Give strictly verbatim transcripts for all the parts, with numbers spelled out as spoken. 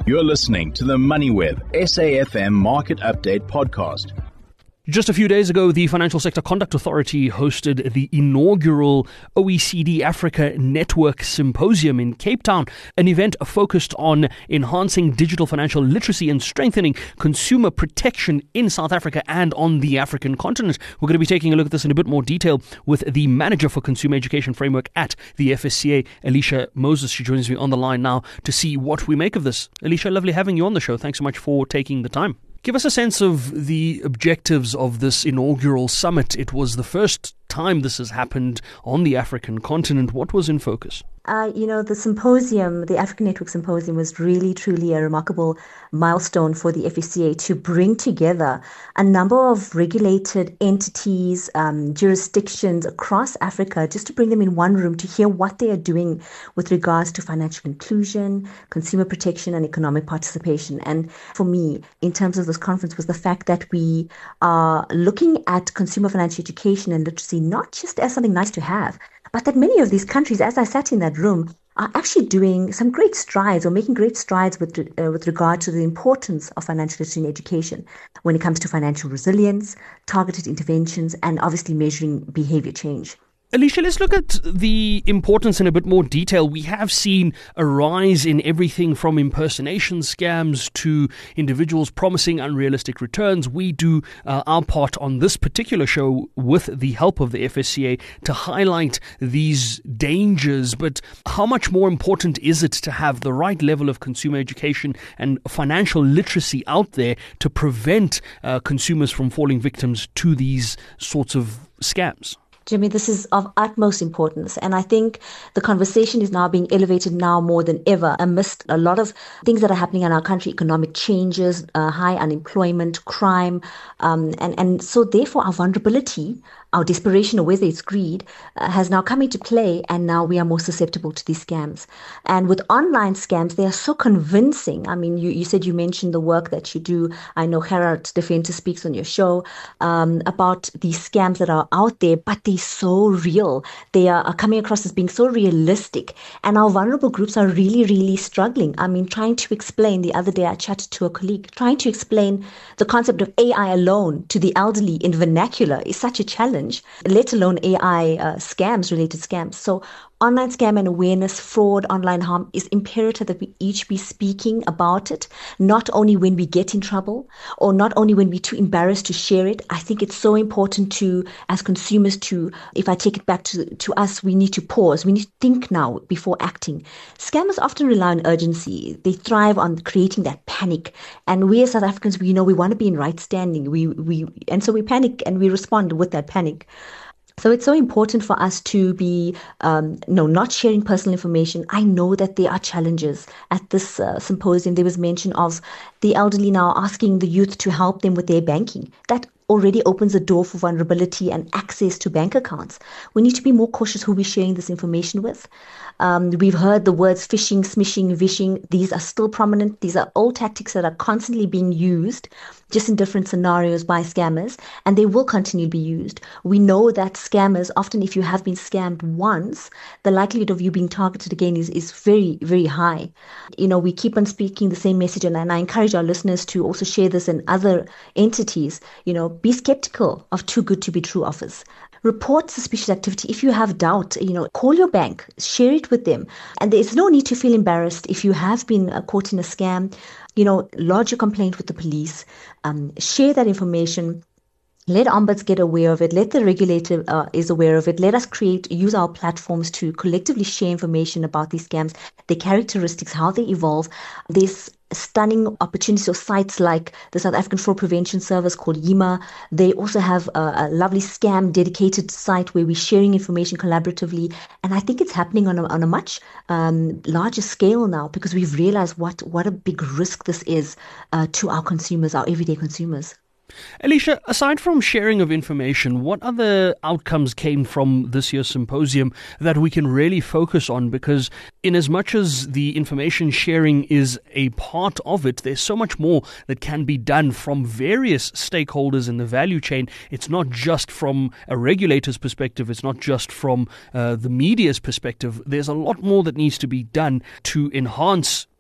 You're listening to the MoneyWeb S A F M Market Update Podcast. Just a few days ago, the Financial Sector Conduct Authority hosted the inaugural O E C D Africa Network Symposium in Cape Town, an event focused on enhancing digital financial literacy and strengthening consumer protection in South Africa and on the African continent. We're going to be taking a look at this in a bit more detail with the Manager for Consumer Education Framework at the F S C A, Alicia Moses. She joins me on the line now to see what we make of this. Alicia, lovely having you on the show. Thanks so much for taking the time. Give us a sense of the objectives of this inaugural summit. It was the first time this has happened on the African continent. What was in focus? Uh, you know, the symposium, the African Network Symposium, was really, truly a remarkable milestone for the F S C A to bring together a number of regulated entities, um, jurisdictions across Africa, just to bring them in one room to hear what they are doing with regards to financial inclusion, consumer protection, and economic participation. And for me, in terms of this conference, was the fact that we are looking at consumer financial education and literacy not just as something nice to have, but that many of these countries, as I sat in that room, are actually doing some great strides or making great strides with uh, with regard to the importance of financial literacy and education when it comes to financial resilience, targeted interventions, and obviously measuring behavior change. Alicia, let's look at the importance in a bit more detail. We have seen a rise in everything from impersonation scams to individuals promising unrealistic returns. We do uh, our part on this particular show with the help of the F S C A to highlight these dangers. But how much more important is it to have the right level of consumer education and financial literacy out there to prevent uh, consumers from falling victims to these sorts of scams? Jimmy, this is of utmost importance. And I think the conversation is now being elevated now more than ever amidst a lot of things that are happening in our country, economic changes, uh, high unemployment, crime. Um, and, and so therefore our vulnerability, our desperation, or whether it's greed, uh, has now come into play, and now we are more susceptible to these scams. And with online scams, they are so convincing. I mean, you, you said you mentioned the work that you do. I know Gerard Defenter speaks on your show um, about these scams that are out there, but they're so real. They are, are coming across as being so realistic. And our vulnerable groups are really, really struggling. I mean, trying to explain, the other day I chatted to a colleague, trying to explain the concept of A I alone to the elderly in vernacular is such a challenge, let alone A I uh, scams, related scams. So online scam and awareness, fraud, online harm is imperative that we each be speaking about it, not only when we get in trouble or not only when we're too embarrassed to share it. I think it's so important to, as consumers, to, if I take it back to, to us, we need to pause. We need to think now before acting. Scammers often rely on urgency. They thrive on creating that panic. And we as South Africans, we know we want to be in right standing. We, we, and so we panic and we respond with that panic. So it's so important for us to be, um, no, not sharing personal information. I know that there are challenges. At this uh, symposium, there was mention of the elderly now asking the youth to help them with their banking. That already opens a door for vulnerability and access to bank accounts. We need to be more cautious who we're sharing this information with. Um, we've heard the words phishing, smishing, vishing. These are still prominent. These are old tactics that are constantly being used, just in different scenarios by scammers, and they will continue to be used. We know that scammers, often if you have been scammed once, the likelihood of you being targeted again is, is very, very high. You know, we keep on speaking the same message, and, and I encourage our listeners to also share this in other entities. You know, be skeptical of too good to be true offers. Report suspicious activity. If you have doubt, you know, call your bank, share it with them. And there's no need to feel embarrassed if you have been uh, caught in a scam. You know, lodge a complaint with the police, um, share that information. Let ombuds get aware of it. Let the regulator uh, is aware of it. Let us create, use our platforms to collectively share information about these scams, their characteristics, how they evolve. There's stunning opportunities or sites like the South African Fraud Prevention Service called YIMA. They also have a, a lovely scam dedicated site where we're sharing information collaboratively. And I think it's happening on a, on a much um, larger scale now, because we've realized what, what a big risk this is uh, to our consumers, our everyday consumers. Alicia, aside from sharing of information, what other outcomes came from this year's symposium that we can really focus on? Because in as much as the information sharing is a part of it, there's so much more that can be done from various stakeholders in the value chain. It's not just from a regulator's perspective. It's not just from uh, the media's perspective. There's a lot more that needs to be done to enhance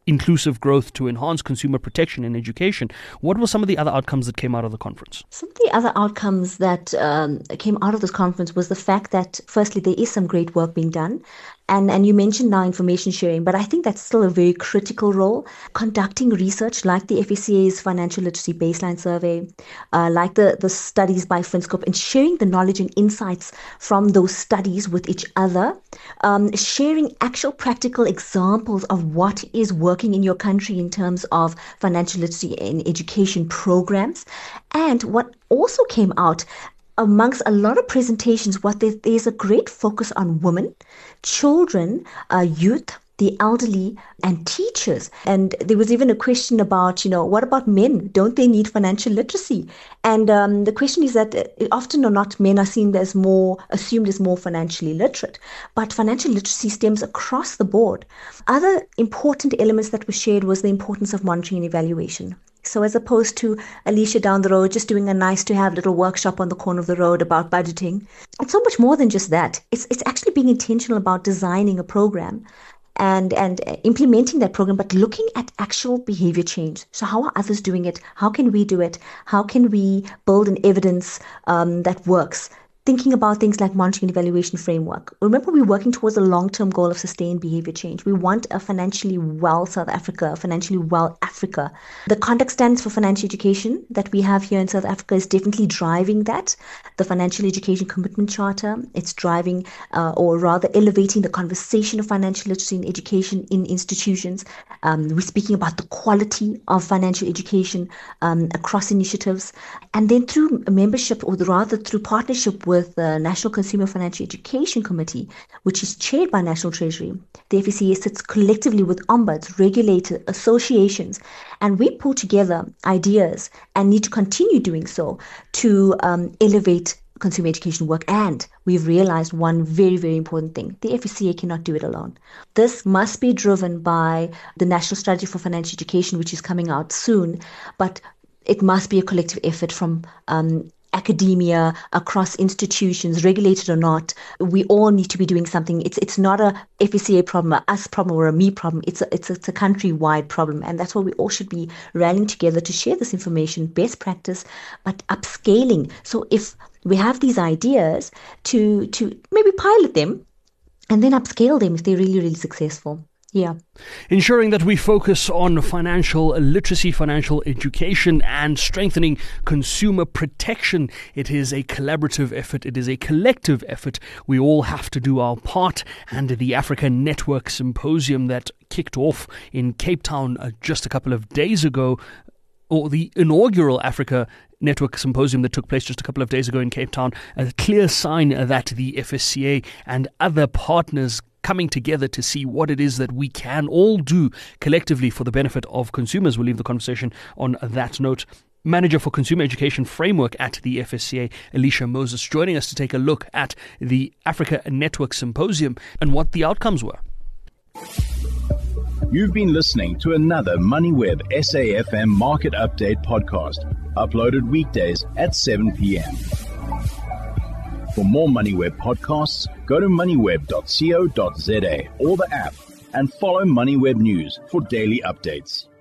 inclusive growth to enhance consumer protection and education. What were some of the other outcomes that came out of the conference? Some of the other outcomes that um, came out of this conference was the fact that, firstly, there is some great work being done. And and you mentioned now information sharing, but I think that's still a very critical role. Conducting research like the F S C A's Financial Literacy Baseline Survey, uh, like the, the studies by Finscope, and sharing the knowledge and insights from those studies with each other, um, sharing actual practical examples of what is working in your country in terms of financial literacy and education programs. And what also came out amongst a lot of presentations, what there, there's a great focus on women, children, uh, youth, the elderly, and teachers. And there was even a question about, you know, what about men? Don't they need financial literacy? And um, the question is that often or not, men are seen as more, assumed as more financially literate. But financial literacy stems across the board. Other important elements that were shared was the importance of monitoring and evaluation. So as opposed to Alicia down the road just doing a nice to have little workshop on the corner of the road about budgeting, it's so much more than just that. It's it's actually being intentional about designing a program and and implementing that program, but looking at actual behavior change. So how are others doing it? How can we do it? How can we build an evidence um, that works? Thinking about things like monitoring and evaluation framework. Remember, we're working towards a long-term goal of sustained behavior change. We want a financially well South Africa, a financially well Africa. The conduct standards for financial education that we have here in South Africa is definitely driving that. The Financial Education Commitment Charter, it's driving uh, or rather elevating the conversation of financial literacy and education in institutions. Um, we're speaking about the quality of financial education um, across initiatives. And then through membership, or rather through partnership with with the National Consumer Financial Education Committee, which is chaired by National Treasury. The F S C A sits collectively with ombuds, regulators, associations, and we pull together ideas and need to continue doing so to um, elevate consumer education work. And we've realized one very, very important thing. The F S C A cannot do it alone. This must be driven by the National Strategy for Financial Education, which is coming out soon, but it must be a collective effort from um, academia, across institutions, regulated or not. We all need to be doing something. It's it's not a F S C A problem, a us problem, or a me problem. It's a, it's a, it's a country-wide problem. And that's why we all should be rallying together to share this information, best practice, but upscaling. So if we have these ideas, to to maybe pilot them and then upscale them if they're really, really successful. Yeah. Ensuring that we focus on financial literacy, financial education, and strengthening consumer protection. It is a collaborative effort. It is a collective effort. We all have to do our part. And the Africa Network Symposium that kicked off in Cape Town uh, just a couple of days ago, or the inaugural Africa Network Symposium that took place just a couple of days ago in Cape Town, a clear sign that the F S C A and other partners coming together to see what it is that we can all do collectively for the benefit of consumers. We'll leave the conversation on that note. Manager for Consumer Education Framework at the F S C A, Alicia Moses, joining us to take a look at the Africa Network Symposium and what the outcomes were. You've been listening to another MoneyWeb S A F M Market Update podcast, uploaded weekdays at seven p.m. For more MoneyWeb podcasts, go to moneyweb dot co dot za or the app and follow MoneyWeb News for daily updates.